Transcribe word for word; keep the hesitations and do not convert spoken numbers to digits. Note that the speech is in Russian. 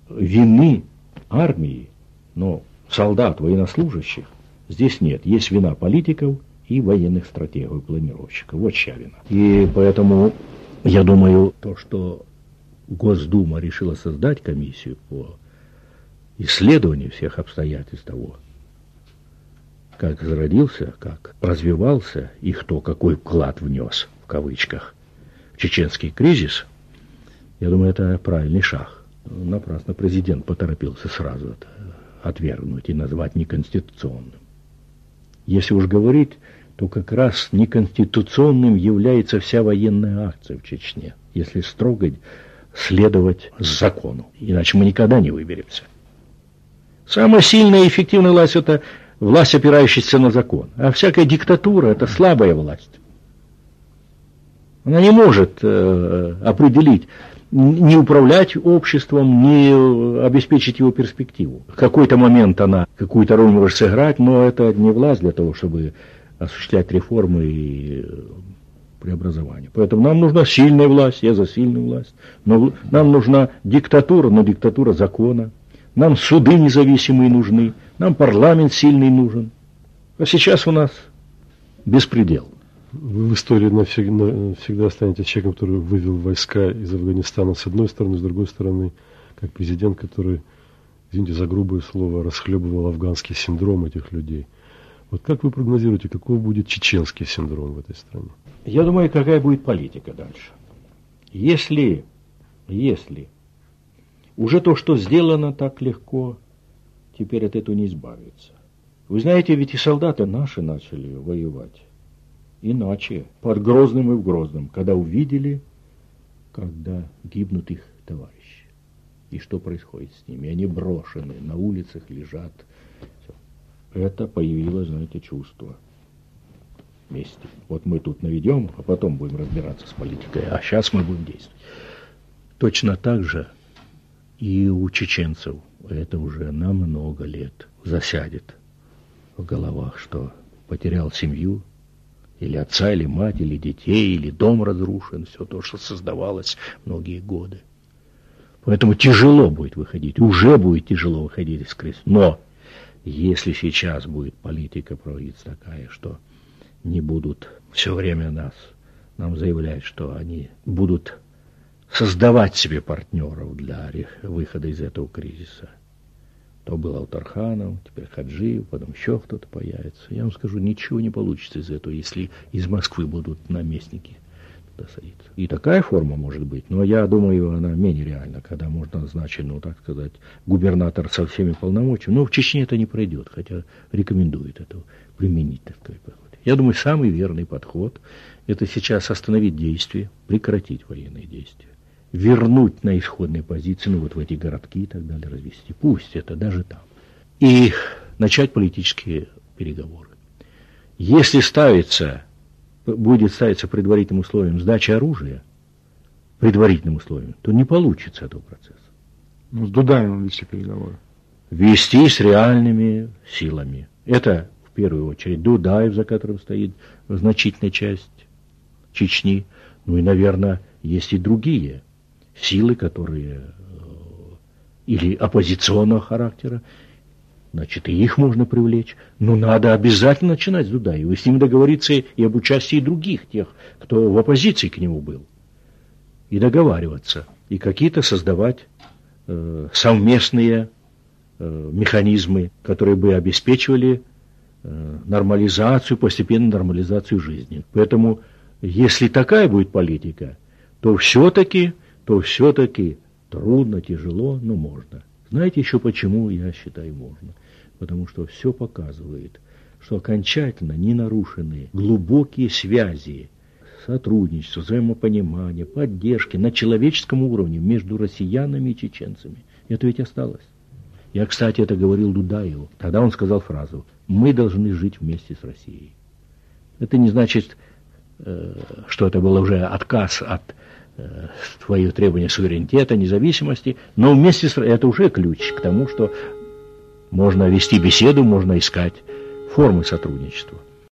вины армии, но солдат, военнослужащих здесь нет. Есть вина политиков и военных стратегов, планировщиков. Вот чья вина. И поэтому я думаю, то, что Госдума решила создать комиссию по исследованию всех обстоятельств того, как зародился, как развивался и кто какой вклад внес, в кавычках, в чеченский кризис, я думаю, это правильный шаг. Напрасно президент поторопился сразу это отвергнуть и назвать неконституционным. Если уж говорить, то как раз неконституционным является вся военная акция в Чечне, если строго следовать закону, иначе мы никогда не выберемся. Самая сильная и эффективная власть – это власть, опирающаяся на закон. А всякая диктатура – это слабая власть. Она не может э, определить, не управлять обществом, не обеспечить его перспективу. В какой-то момент она какую-то роль может сыграть, но это не власть для того, чтобы осуществлять реформы и преобразования. Поэтому нам нужна сильная власть, я за сильную власть. Но нам нужна диктатура, но диктатура закона. Нам суды независимые нужны, нам парламент сильный нужен. А сейчас у нас беспредел. Вы в истории навсегда, навсегда станете человеком, который вывел войска из Афганистана с одной стороны, с другой стороны, как президент, который, извините за грубое слово, расхлебывал афганский синдром этих людей. Вот как вы прогнозируете, какой будет чеченский синдром в этой стране? Я думаю, какая будет политика дальше. Если, если уже то, что сделано так легко, теперь от этого не избавиться. Вы знаете, ведь и солдаты наши начали воевать иначе, под Грозным и в Грозном, когда увидели, когда гибнут их товарищи. И что происходит с ними? Они брошены, на улицах лежат. Все. Это появилось, знаете, чувство мести. Вот мы тут наведем, а потом будем разбираться с политикой, а сейчас мы будем действовать. Точно так же и у чеченцев это уже на много лет засядет в головах, что потерял семью, или отца, или мать, или детей, или дом разрушен, все то, что создавалось многие годы. Поэтому тяжело будет выходить, уже будет тяжело выходить из кризиса. Но если сейчас будет политика проводиться такая, что не будут все время нас, нам заявлять, что они будут создавать себе партнеров для выхода из этого кризиса. То был Алтарханов, теперь Хаджиев, потом еще кто-то появится. Я вам скажу, ничего не получится из этого, если из Москвы будут наместники туда садиться. И такая форма может быть, но я думаю, она менее реальна, когда можно назначить, ну, так сказать, губернатор со всеми полномочиями. Но в Чечне это не пройдет, хотя рекомендует это применить, так сказать, подход. Я думаю, самый верный подход – это сейчас остановить действия, прекратить военные действия. Вернуть на исходные позиции, ну вот в эти городки и так далее, развести. Пусть это даже там. И начать политические переговоры. Если ставится, будет ставиться предварительным условием сдачи оружия, предварительным условием, то не получится этого процесса. Ну, с Дудаевым вести переговоры. Вести с реальными силами. Это, в первую очередь, Дудаев, за которым стоит значительная часть Чечни. Ну и, наверное, есть и другие силы, которые или оппозиционного характера, значит, и их можно привлечь. Но надо обязательно начинать с Дудаева, и с ним договориться и об участии других, тех, кто в оппозиции к нему был. И договариваться, и какие-то создавать э, совместные э, механизмы, которые бы обеспечивали э, нормализацию, постепенную нормализацию жизни. Поэтому, если такая будет политика, то все-таки то все-таки трудно, тяжело, но можно. Знаете еще почему, я считаю, можно? Потому что все показывает, что окончательно не нарушены глубокие связи, сотрудничество, взаимопонимание, поддержки на человеческом уровне между россиянами и чеченцами. Это ведь осталось. Я, кстати, это говорил Дудаеву. Тогда он сказал фразу: «Мы должны жить вместе с Россией». Это не значит, что это был уже отказ от твое требование суверенитета, независимости, но вместе с это уже ключ к тому, что можно вести беседу, можно искать формы сотрудничества.